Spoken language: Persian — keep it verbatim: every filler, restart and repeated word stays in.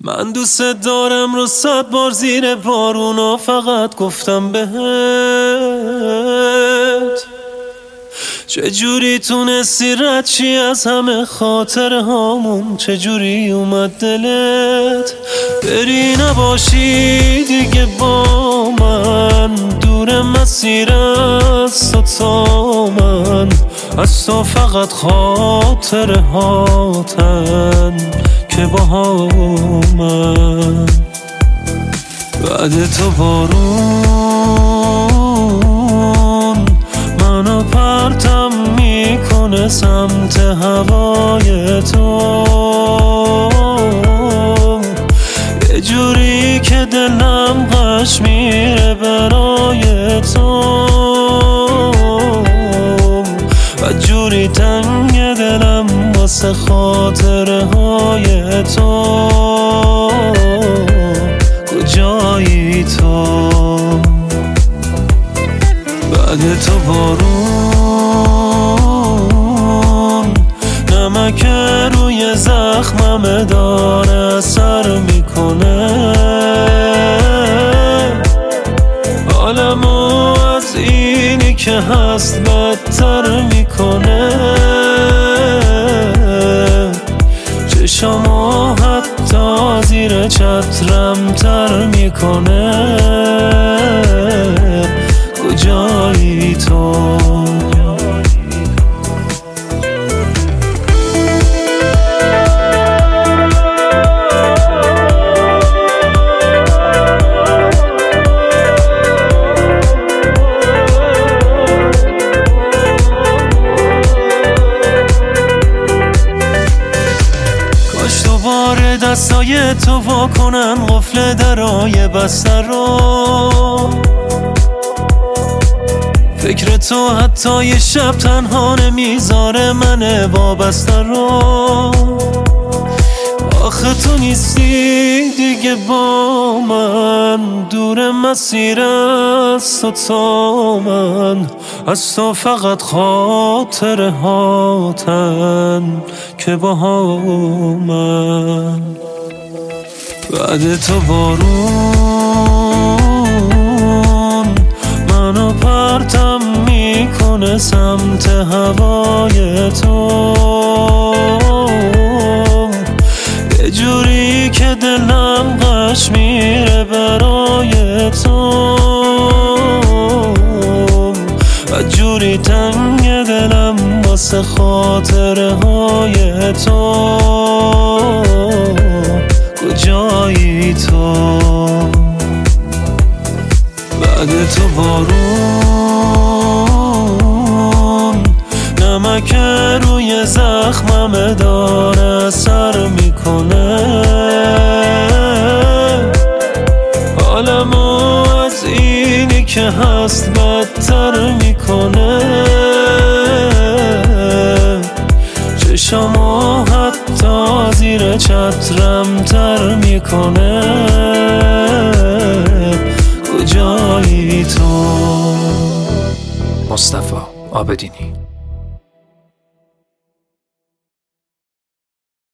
من دوست دارم رو صد بار زیر بارونا فقط گفتم بهت چجوری تونستی رد چی از همه خاطر هامون، چجوری اومد دلت بری نباشی دیگه با من، دور مسیر از تو تا من، از تو فقط خاطر هاتن که با من. بعد تو بارون منو پرتم میکنه سمت هوای تو، یه جوری که دلم غش میره برای تو، و جوری تنگ دلم واسه خاطره های تو. کجایی تو؟ بعد تو بارون نمک روی زخمم داره اثر میکنه، حالمو از اینی که هست بدتر میکنه، چشمو حتی زیر چترم تر میکنه. کجایی تو؟ کاش دوباره دستای تو وا کنن قفل درای بستر رو، فکر تو حتی یه شب تنها نمیذاره من وابسته رو. آخه تو نیستی دیگه با من، دور مسیر از تو تا من، از تو فقط خاطر هاتن که با من. بعد تو بارون منو پرتم میکنه سمت هوای تو، یه جوری که دلم غش میره برای تو، و جوری تنگ دلم واسه خاطره های تو. کجایی تو؟ بعد تو بارون نمک روی زخمم داره اثر میکنه، حالمو از اینی که هست بدتر میکنه، چشمو حتی زیر چترم تر میکنه. کجایی تو؟ مصطفی عابدینی.